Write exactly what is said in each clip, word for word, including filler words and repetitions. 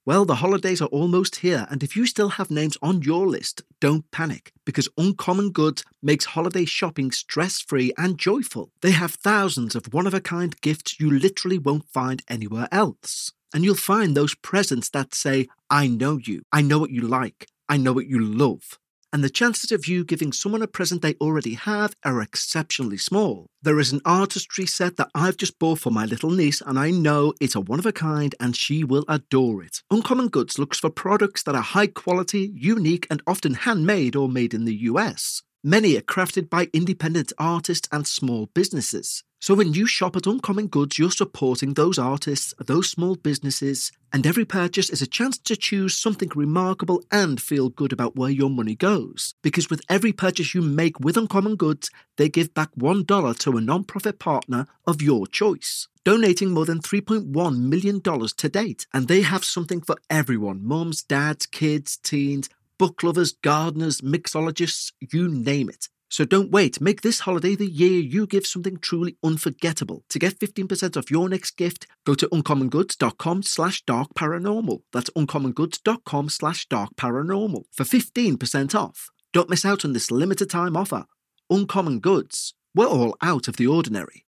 Well, the holidays are almost here, and if you still have names on your list, don't panic, because Uncommon Goods makes holiday shopping stress-free and joyful. They have thousands of one-of-a-kind gifts you literally won't find anywhere else. And you'll find those presents that say, I know you, I know what you like, I know what you love. And the chances of you giving someone a present they already have are exceptionally small. There is an artistry set that I've just bought for my little niece, and I know it's a one-of-a-kind and she will adore it. Uncommon Goods looks for products that are high quality, unique, and often handmade or made in the U S. Many are crafted by independent artists and small businesses. So when you shop at Uncommon Goods, you're supporting those artists, those small businesses, and every purchase is a chance to choose something remarkable and feel good about where your money goes. Because with every purchase you make with Uncommon Goods, they give back one dollar to a non-profit partner of your choice, donating more than three point one million dollars to date. And they have something for everyone: mums, dads, kids, teens, book lovers, gardeners, mixologists, you name it. So don't wait. Make this holiday the year you give something truly unforgettable. To get fifteen percent off your next gift, go to uncommongoods.com slash dark paranormal. That's uncommongoods.com slash dark paranormal for fifteen percent off. Don't miss out on this limited time offer. Uncommon Goods. We're all out of the ordinary.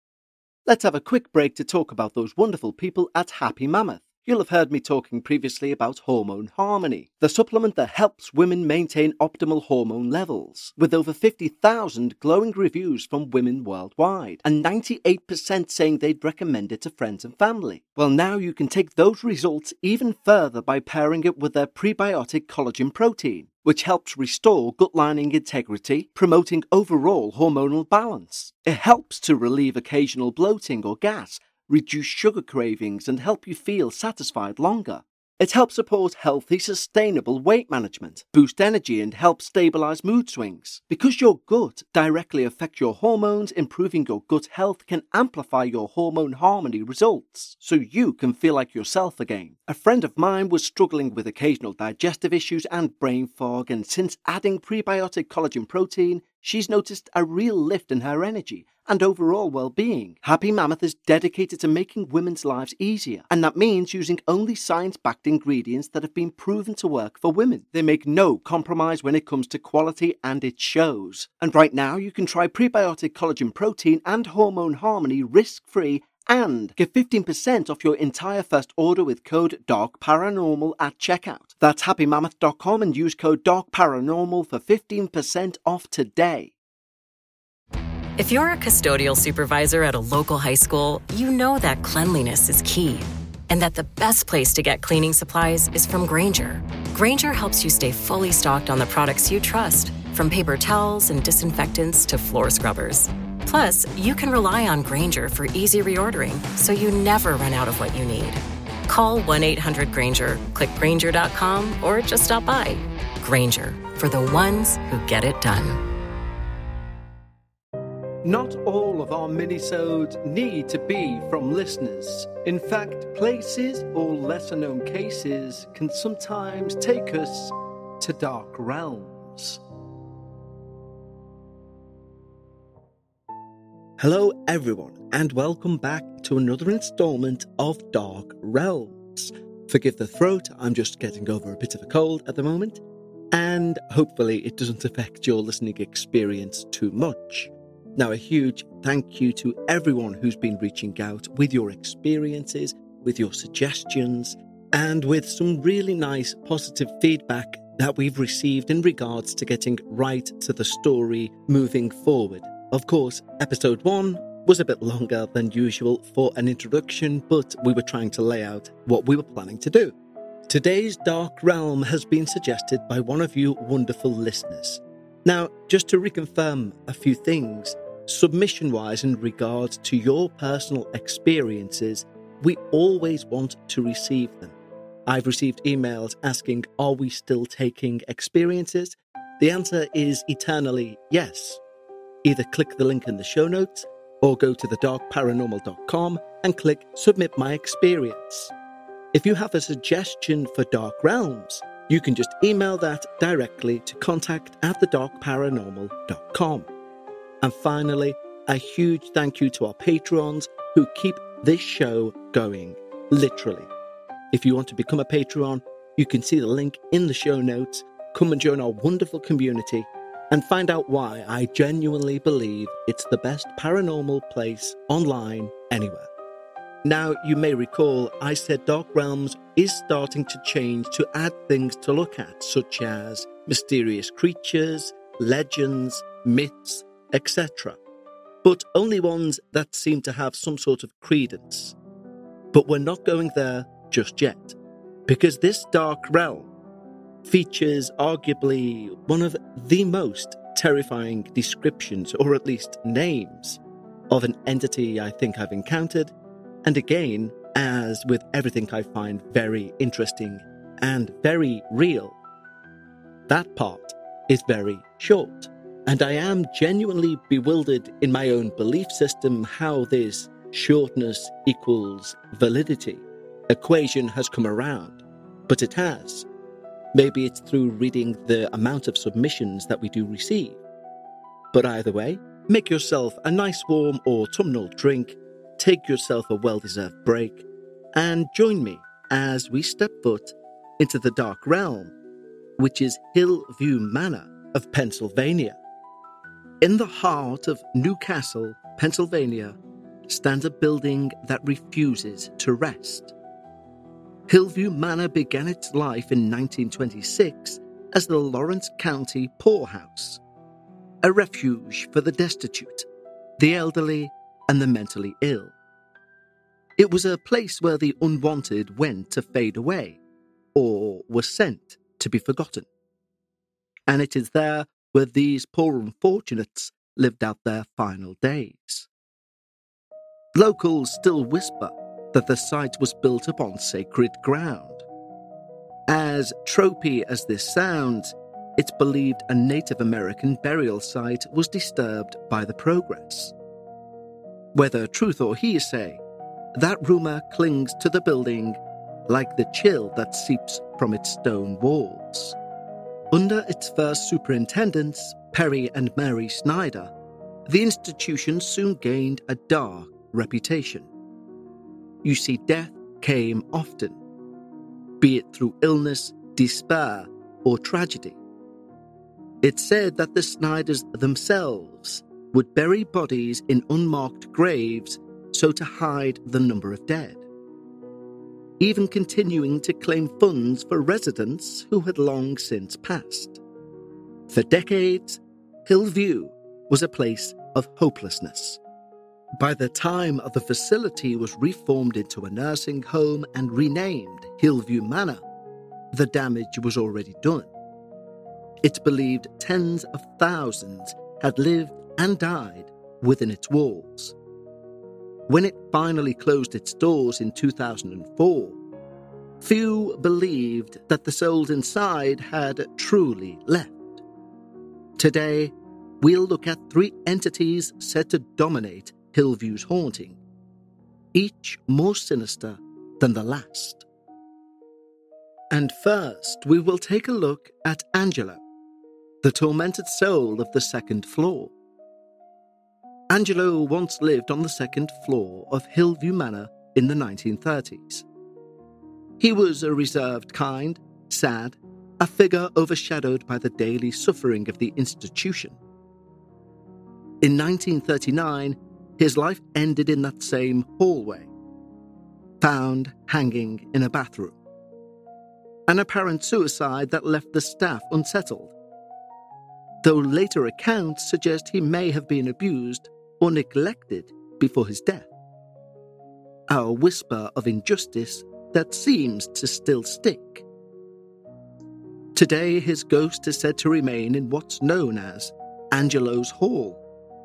Let's have a quick break to talk about those wonderful people at Happy Mammoth. You'll have heard me talking previously about Hormone Harmony, the supplement that helps women maintain optimal hormone levels, with over fifty thousand glowing reviews from women worldwide, and ninety-eight percent saying they'd recommend it to friends and family. Well, now you can take those results even further by pairing it with their prebiotic collagen protein, which helps restore gut lining integrity, promoting overall hormonal balance. It helps to relieve occasional bloating or gas, reduce sugar cravings, and help you feel satisfied longer. It helps support healthy, sustainable weight management, boost energy, and help stabilize mood swings. Because your gut directly affects your hormones, improving your gut health can amplify your hormone harmony results, so you can feel like yourself again. A friend of mine was struggling with occasional digestive issues and brain fog, and since adding prebiotic collagen protein, she's noticed a real lift in her energy and overall well-being. Happy Mammoth is dedicated to making women's lives easier, and that means using only science-backed ingredients that have been proven to work for women. They make no compromise when it comes to quality, and it shows. And right now, you can try prebiotic collagen protein and Hormone Harmony risk-free and get fifteen percent off your entire first order with code DARKParanormal at checkout. That's happy mammoth dot com and use code DARKParanormal for fifteen percent off today. If you're a custodial supervisor at a local high school, you know that cleanliness is key, and that the best place to get cleaning supplies is from Grainger. Grainger helps you stay fully stocked on the products you trust, from paper towels and disinfectants to floor scrubbers. Plus, you can rely on Grainger for easy reordering, so you never run out of what you need. Call one eight hundred Grainger, click Grainger dot com, or just stop by. Grainger, for the ones who get it done. Not all of our minisodes need to be from listeners. In fact, places or lesser-known cases can sometimes take us to dark realms. Hello everyone, and welcome back to another installment of Dark Realms. Forgive the throat, I'm just getting over a bit of a cold at the moment, and hopefully it doesn't affect your listening experience too much. Now, a huge thank you to everyone who's been reaching out with your experiences, with your suggestions, and with some really nice positive feedback that we've received in regards to getting right to the story moving forward. Of course, episode one was a bit longer than usual for an introduction, but we were trying to lay out what we were planning to do. Today's Dark Realm has been suggested by one of you wonderful listeners. Now, just to reconfirm a few things, submission-wise in regards to your personal experiences, we always want to receive them. I've received emails asking, are we still taking experiences? The answer is eternally yes. Either click the link in the show notes or go to the dark paranormal dot com and click Submit My Experience. If you have a suggestion for Dark Realms, you can just email that directly to contact at the dark paranormal dot com. And finally, a huge thank you to our Patreons who keep this show going, literally. If you want to become a Patreon, you can see the link in the show notes. Come and join our wonderful community and find out why I genuinely believe it's the best paranormal place online anywhere. Now, you may recall I said Dark Realms is starting to change to add things to look at, such as mysterious creatures, legends, myths, et cetera. But only ones that seem to have some sort of credence. But we're not going there just yet, because this Dark Realm features arguably one of the most terrifying descriptions, or at least names, of an entity I think I've encountered. And again, as with everything I find very interesting and very real, that part is very short. And I am genuinely bewildered in my own belief system how this shortness equals validity equation has come around. But it has. Maybe it's through reading the amount of submissions that we do receive. But either way, make yourself a nice warm autumnal drink, take yourself a well-deserved break, and join me as we step foot into the Dark Realm, which is Hillview Manor of Pennsylvania. In the heart of Newcastle, Pennsylvania, stands a building that refuses to rest. Hillview Manor began its life in nineteen twenty-six as the Lawrence County Poorhouse, a refuge for the destitute, the elderly, and the mentally ill. It was a place where the unwanted went to fade away, or were sent to be forgotten. And it is there where these poor unfortunates lived out their final days. Locals still whisper that the site was built upon sacred ground. As tropey as this sounds, it's believed a Native American burial site was disturbed by the progress. Whether truth or hearsay, that rumour clings to the building like the chill that seeps from its stone walls. Under its first superintendents, Perry and Mary Snyder, the institution soon gained a dark reputation. You see, death came often, be it through illness, despair, or tragedy. It's said that the Snyders themselves would bury bodies in unmarked graves so to hide the number of dead, even continuing to claim funds for residents who had long since passed. For decades, Hillview was a place of hopelessness. By the time the facility was reformed into a nursing home and renamed Hillview Manor, the damage was already done. It's believed tens of thousands had lived and died within its walls. When it finally closed its doors in two thousand four, few believed that the souls inside had truly left. Today, we'll look at three entities said to dominate Hillview's haunting, each more sinister than the last. And first, we will take a look at Angelo, the tormented soul of the second floor. Angelo once lived on the second floor of Hillview Manor in the nineteen thirties. He was a reserved kind, sad, a figure overshadowed by the daily suffering of the institution. In nineteen thirty-nine, his life ended in that same hallway, found hanging in a bathroom. An apparent suicide that left the staff unsettled, though later accounts suggest he may have been abused or neglected before his death. A whisper of injustice that seems to still stick. Today, his ghost is said to remain in what's known as Angelo's Hall.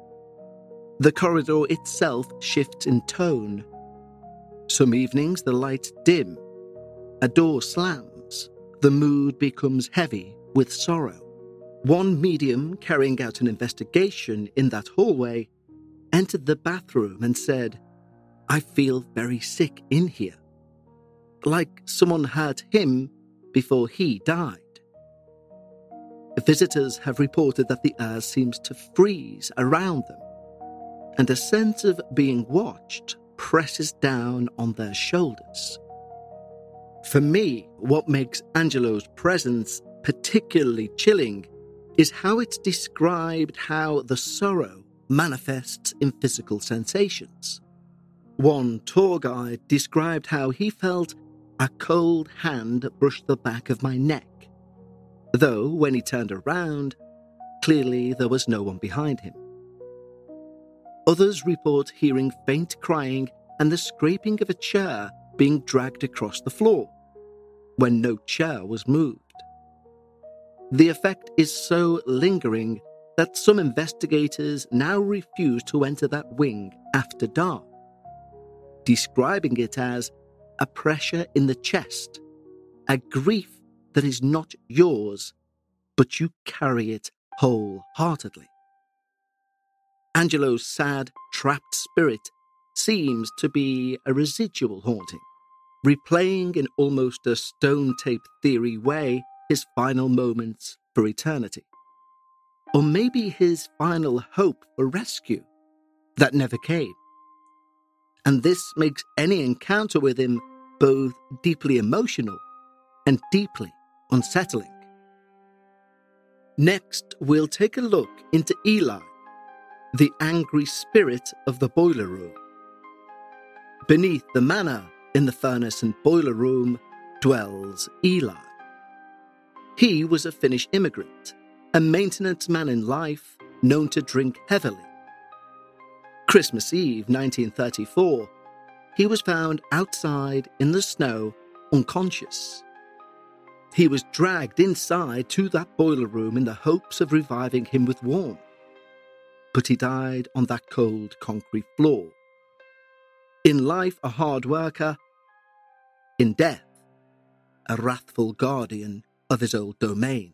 The corridor itself shifts in tone. Some evenings the lights dim, a door slams, the mood becomes heavy with sorrow. One medium carrying out an investigation in that hallway entered the bathroom and said, "I feel very sick in here," like someone had him before he died. Visitors have reported that the air seems to freeze around them, and a sense of being watched presses down on their shoulders. For me, what makes Angelo's presence particularly chilling is how it's described how the sorrow manifests in physical sensations. One tour guide described how he felt a cold hand brush the back of my neck, though when he turned around, clearly there was no one behind him. Others report hearing faint crying and the scraping of a chair being dragged across the floor, when no chair was moved. The effect is so lingering that some investigators now refuse to enter that wing after dark, describing it as a pressure in the chest, a grief that is not yours, but you carry it wholeheartedly. Angelo's sad, trapped spirit seems to be a residual haunting, replaying in almost a stone-tape theory way his final moments for eternity. Or maybe his final hope for rescue that never came. And this makes any encounter with him both deeply emotional and deeply unsettling. Next, we'll take a look into Eli, the angry spirit of the boiler room. Beneath the manor, in the furnace and boiler room, dwells Eli. He was a Finnish immigrant, a maintenance man in life, known to drink heavily. Christmas Eve nineteen thirty-four, he was found outside in the snow, unconscious. He was dragged inside to that boiler room in the hopes of reviving him with warmth, but he died on that cold concrete floor. In life, a hard worker. In death, a wrathful guardian of his old domain.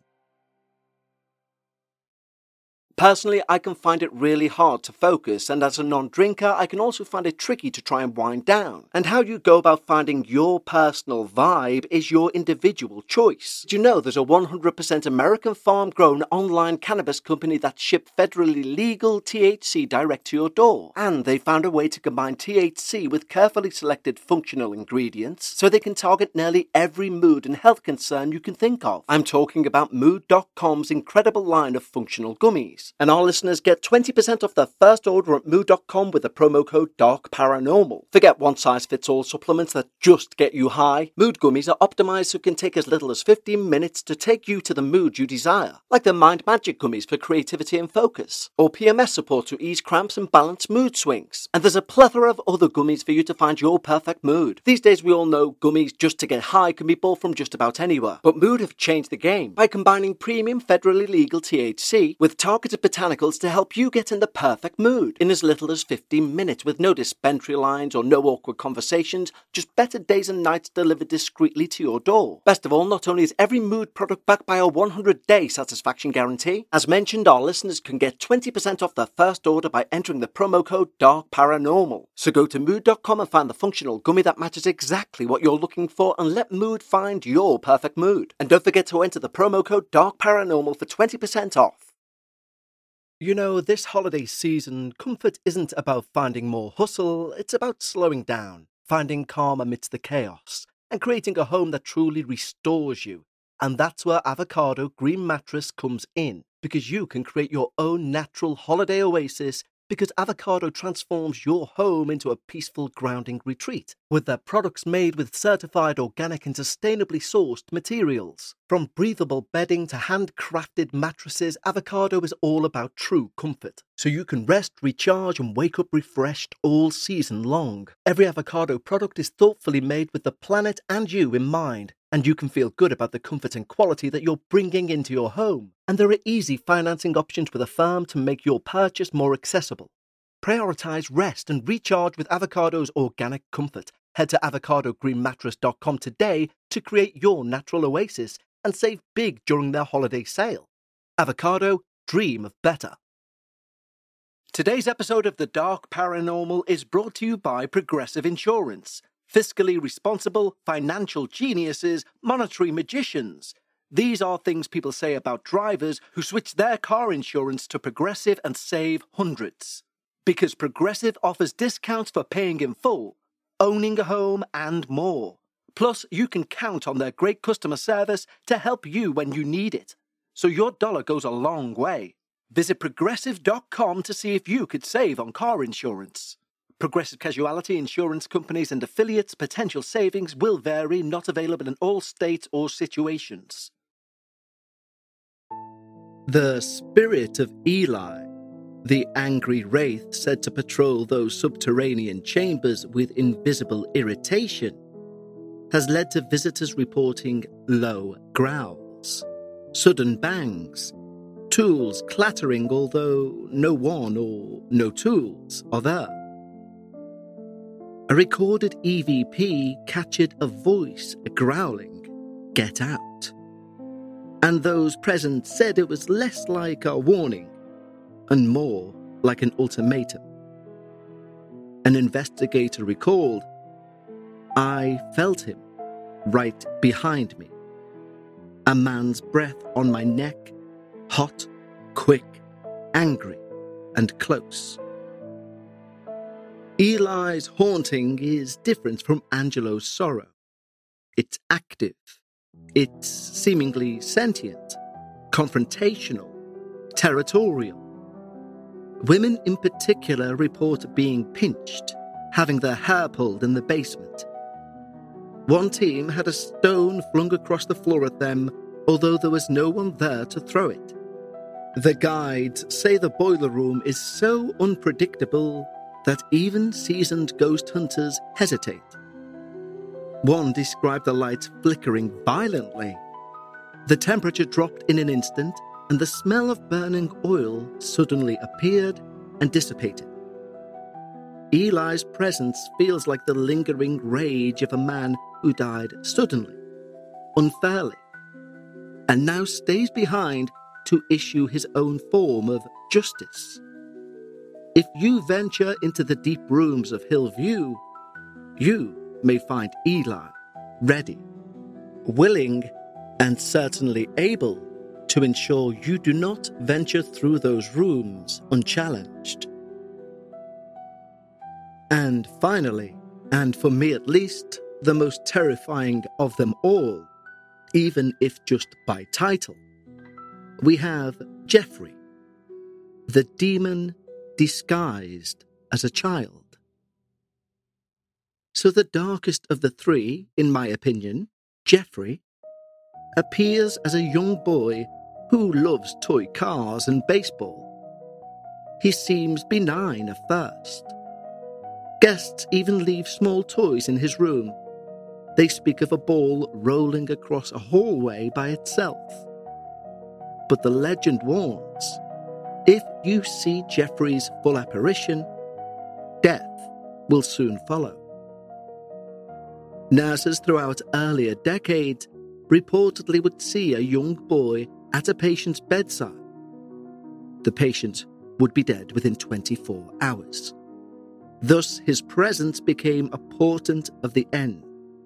Personally, I can find it really hard to focus, and as a non-drinker, I can also find it tricky to try and wind down. And how you go about finding your personal vibe is your individual choice. Do you know there's a one hundred percent American farm-grown online cannabis company that ships federally legal T H C direct to your door? And they found a way to combine T H C with carefully selected functional ingredients so they can target nearly every mood and health concern you can think of. I'm talking about Mood dot com's incredible line of functional gummies. And our listeners get twenty percent off their first order at Mood dot com with the promo code Dark Paranormal. Forget one-size-fits-all supplements that just get you high. Mood gummies are optimized so it can take as little as fifteen minutes to take you to the mood you desire, like the Mind Magic gummies for creativity and focus, or P M S support to ease cramps and balance mood swings. And there's a plethora of other gummies for you to find your perfect mood. These days we all know gummies just to get high can be bought from just about anywhere, but Mood have changed the game by combining premium federally legal T H C with targeted botanicals to help you get in the perfect mood in as little as fifteen minutes, with no dispensary lines or no awkward conversations, just better days and nights delivered discreetly to your door. Best of all, not only is every mood product backed by a one hundred day satisfaction guarantee, as mentioned, our listeners can get twenty percent off their first order by entering the promo code Dark Paranormal. So go to Mood dot com and find the functional gummy that matches exactly what you're looking for, and let Mood find your perfect mood. And don't forget to enter the promo code Dark Paranormal for twenty percent off. You know, this holiday season, comfort isn't about finding more hustle, it's about slowing down, finding calm amidst the chaos, and creating a home that truly restores you. And that's where Avocado Green Mattress comes in, because you can create your own natural holiday oasis, because Avocado transforms your home into a peaceful grounding retreat, with their products made with certified organic and sustainably sourced materials. From breathable bedding to handcrafted mattresses, Avocado is all about true comfort, so you can rest, recharge, and wake up refreshed all season long. Every Avocado product is thoughtfully made with the planet and you in mind, and you can feel good about the comfort and quality that you're bringing into your home. And there are easy financing options with Affirm to make your purchase more accessible. Prioritize rest and recharge with Avocado's organic comfort. Head to avocado green mattress dot com today to create your natural oasis and save big during their holiday sale. Avocado, dream of better. Today's episode of The Dark Paranormal is brought to you by Progressive Insurance. Fiscally responsible, financial geniuses, monetary magicians. These are things people say about drivers who switch their car insurance to Progressive and save hundreds. Because Progressive offers discounts for paying in full, owning a home, and more. Plus, you can count on their great customer service to help you when you need it. So your dollar goes a long way. Visit progressive dot com to see if you could save on car insurance. Progressive Casualty Insurance Companies and affiliates' potential savings will vary, not available in all states or situations. The spirit of Eli, the angry wraith said to patrol those subterranean chambers with invisible irritation, has led to visitors reporting low growls, sudden bangs, tools clattering although no one or no tools are there. A recorded E V P captured a voice growling, "Get out." And those present said it was less like a warning and more like an ultimatum. An investigator recalled, "I felt him right behind me. A man's breath on my neck, hot, quick, angry, and close." Eli's haunting is different from Angelo's sorrow. It's active. It's seemingly sentient, confrontational, territorial. Women in particular report being pinched, having their hair pulled in the basement. One team had a stone flung across the floor at them, although there was no one there to throw it. The guides say the boiler room is so unpredictable that even seasoned ghost hunters hesitate. One described the lights flickering violently. The temperature dropped in an instant, and the smell of burning oil suddenly appeared and dissipated. Eli's presence feels like the lingering rage of a man who died suddenly, unfairly, and now stays behind to issue his own form of justice. If you venture into the deep rooms of Hillview, you may find Eli ready, willing, and certainly able to ensure you do not venture through those rooms unchallenged. And finally, and for me at least, the most terrifying of them all, even if just by title, we have Jeffrey, the demon disguised as a child. So the darkest of the three, in my opinion, Jeffrey, appears as a young boy who loves toy cars and baseball. He seems benign at first. Guests even leave small toys in his room. They speak of a ball rolling across a hallway by itself. But the legend warns, if you see Jeffrey's full apparition, death will soon follow. Nurses throughout earlier decades reportedly would see a young boy at a patient's bedside. The patient would be dead within twenty-four hours. Thus, his presence became a portent of the end.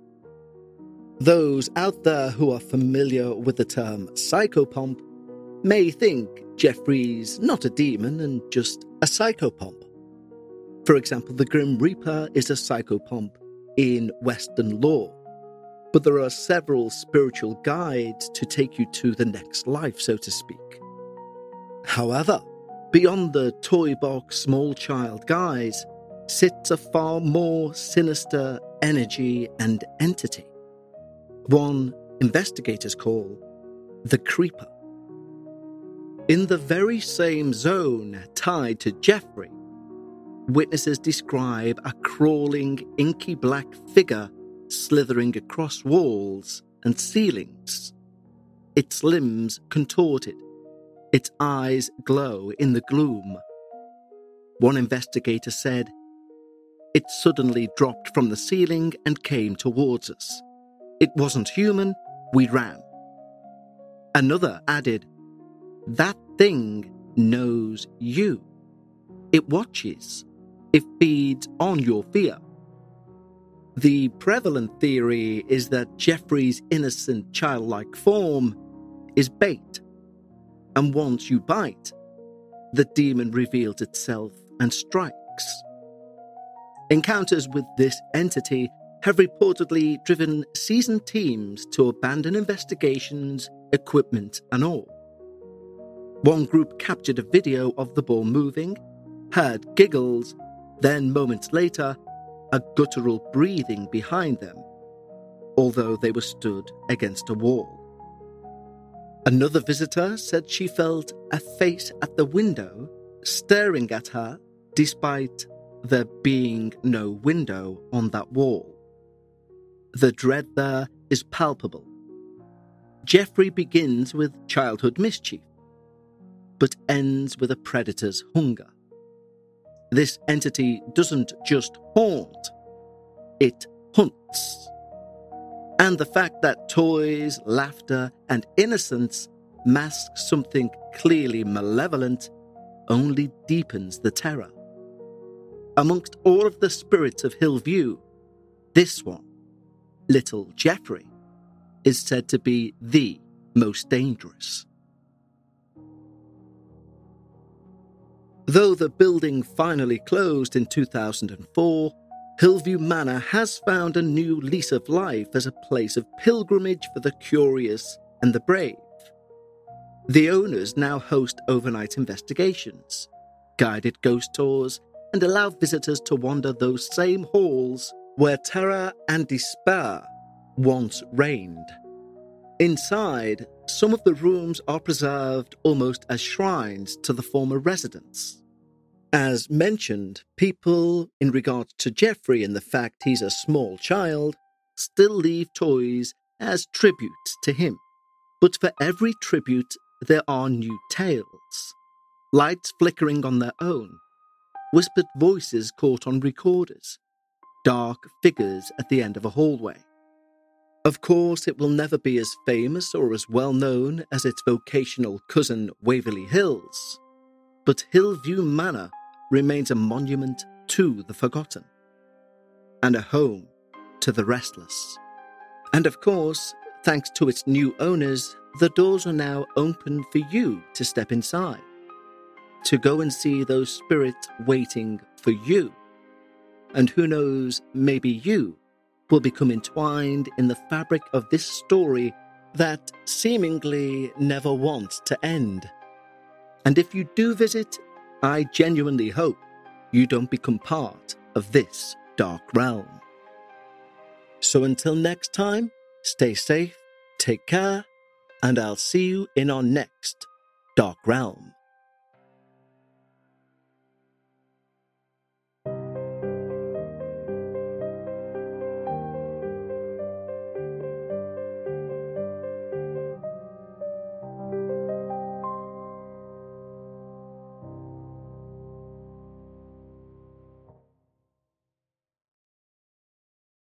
Those out there who are familiar with the term psychopomp may think Jeffrey's not a demon and just a psychopomp. For example, the Grim Reaper is a psychopomp in Western lore, but there are several spiritual guides to take you to the next life, so to speak. However, beyond the toy box small child guise sits a far more sinister energy and entity, one investigators call the Creeper. In the very same zone tied to Jeffrey, witnesses describe a crawling, inky black figure slithering across walls and ceilings. Its limbs contorted, its eyes glow in the gloom. One investigator said, "It suddenly dropped from the ceiling and came towards us. It wasn't human, we ran." Another added, "That thing knows you. It watches. It feeds on your fear." The prevalent theory is that Jeffrey's innocent childlike form is bait, and once you bite, the demon reveals itself and strikes. Encounters with this entity have reportedly driven seasoned teams to abandon investigations, equipment, and all. One group captured a video of the ball moving, heard giggles, then moments later, a guttural breathing behind them, although they were stood against a wall. Another visitor said she felt a face at the window staring at her despite there being no window on that wall. The dread there is palpable. Jeffrey begins with childhood mischief, but ends with a predator's hunger. This entity doesn't just haunt, it hunts. And the fact that toys, laughter, and innocence mask something clearly malevolent only deepens the terror. Amongst all of the spirits of Hillview, this one, Little Jeffrey, is said to be the most dangerous. Though the building finally closed in two thousand four, Hillview Manor has found a new lease of life as a place of pilgrimage for the curious and the brave. The owners now host overnight investigations, guided ghost tours, and allow visitors to wander those same halls where terror and despair once reigned. Inside, some of the rooms are preserved almost as shrines to the former residents. As mentioned, people, in regard to Jeffrey and the fact he's a small child, still leave toys as tributes to him. But for every tribute, there are new tales. Lights flickering on their own, whispered voices caught on recorders, dark figures at the end of a hallway. Of course, it will never be as famous or as well known as its vocational cousin Waverly Hills, but Hillview Manor remains a monument to the forgotten, and a home to the restless. And of course, thanks to its new owners, the doors are now open for you to step inside, to go and see those spirits waiting for you. And who knows, maybe you will become entwined in the fabric of this story that seemingly never wants to end. And if you do visit, I genuinely hope you don't become part of this dark realm. So until next time, stay safe, take care, and I'll see you in our next Dark Realm.